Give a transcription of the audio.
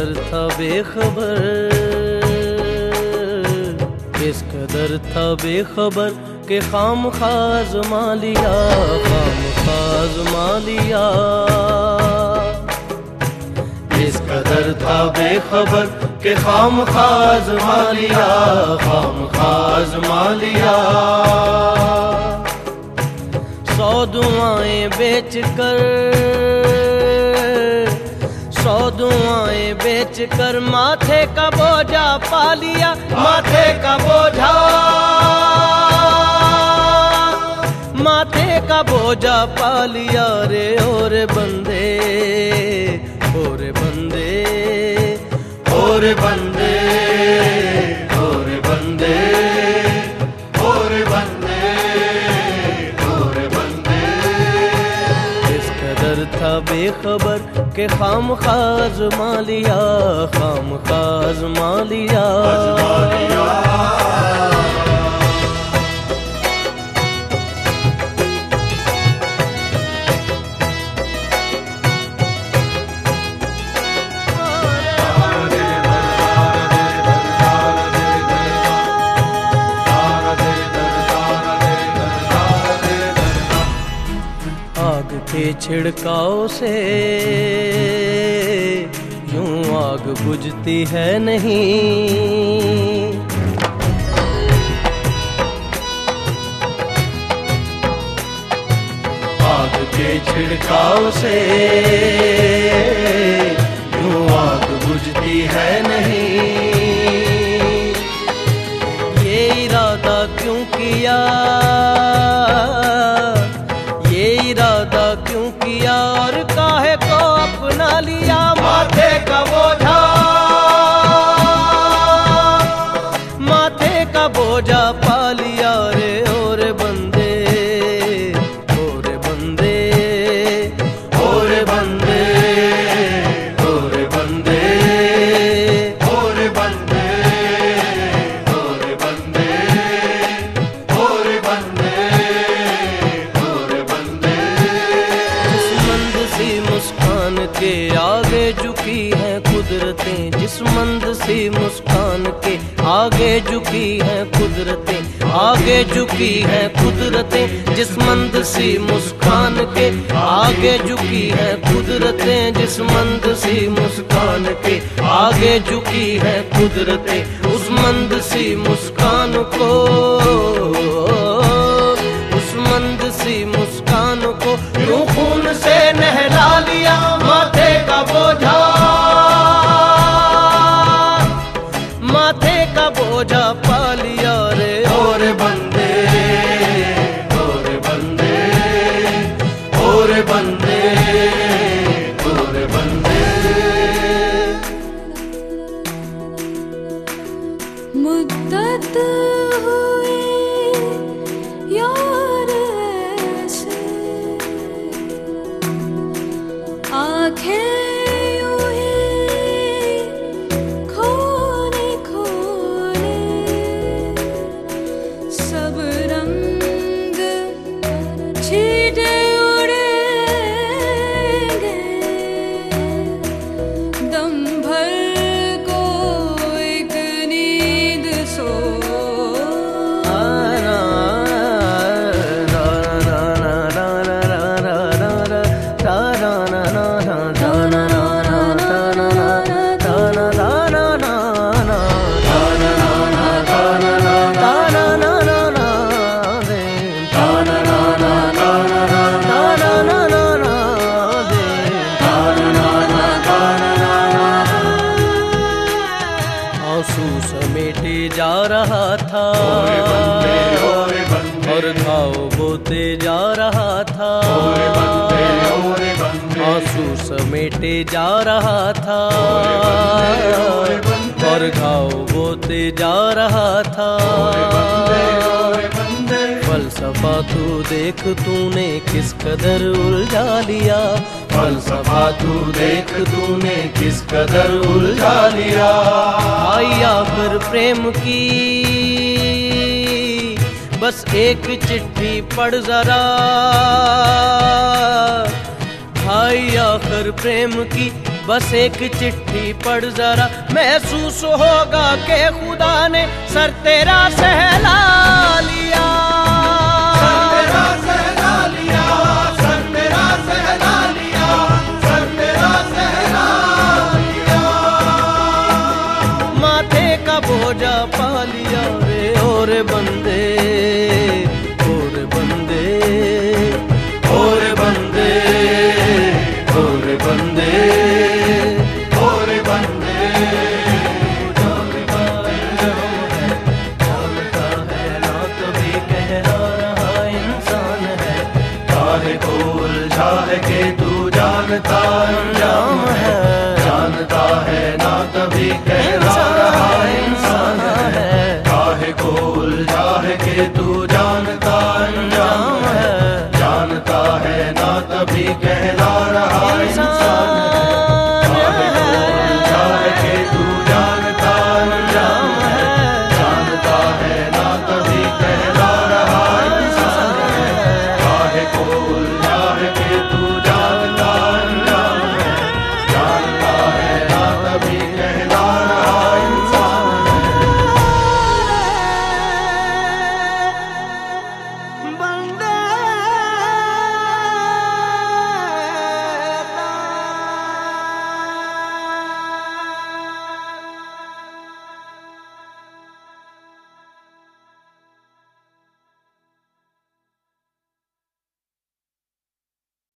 कदर था बेखबर, इस कदर था बेखबर के खामखा आज़मा लिया, खामखा आज़मा लिया। इस कदर था बेखबर के खामखा आज़मा लिया, खामखा आज़मा लिया। 100 दुआएं बेच कर, 100 दुआएं बेच कर माथे का बोझा पा लिया, माथे का बोझा, माथे का बोझा पा लिया रे। और बंदे, और बंदे, और बंदे, और बंदे, और बंदे, और बंदे। इस कदर था बेखबर के खामखा आज़मा लिया, खामखा आज़मा लिया। आग के छिड़काव से यूं आग बुझती है नहीं, आग के छिड़काव से यूं आग बुझती है नहीं। ये इरादा क्यों किया, ये इरादा क्यों किया और काहे को अपना लिया। माथे का बोझा, माथे का बोझा पा लिया रे। और बंदे, और बंदे, और बंदे, और बंदे, और बंदे, और बंदे, और बंदे, और बंदे। जिस मंद सी मुस्कान के आगे झुकी है कुदरतें, जिस मंद सी मुस्कान के आगे झुकी है कुदरतें, आगे झुकी है कुदरतें। जिस मंद सी मुस्कान के आगे झुकी है कुदरतें, जिस मंद सी मुस्कान के आगे झुकी है कुदरतें। उस मंद सी मुस्कान को, उस मंद सी मुस्कान को यूं खून से नहला लिया। माथे का बोझा, माथे का बोझा पा लिया रे। और बंदे, और बंदे, और बंदे, और बंदे। मुद्दत हुई यार ऐसे, आँखें यूं ही खोले खोले, सब रंग छीटे उड़ेंगे, दम भर को एक नींद सो। आंसू समेटे जा रहा था और घाव बोते जा रहा था, आंसू समेटे जा रहा था और घाव बोते जा रहा था। फलसफा तू देख तूने किस कदर उलझा लिया, फलसफा तू देख तूने किस कदर उलझा लिया। आई आखिर प्रेम की बस एक चिट्ठी पढ़ जरा, भाई आखिर प्रेम की बस एक चिट्ठी पढ़ जरा, महसूस होगा कि खुदा ने सर तेरा सहला लिया। सर तेरा सहला लिया, सर तेरा सहला लिया, सर तेरा सहला लिया। माथे का बोझा पा लिया रे और बंदे, और बंदे, और बंदे, और बंदे, और बंदे। जानता है ना कभी कह रहा इंसान है, काहे को उलझा है कि तू जानता अंजाम है। जानता है ना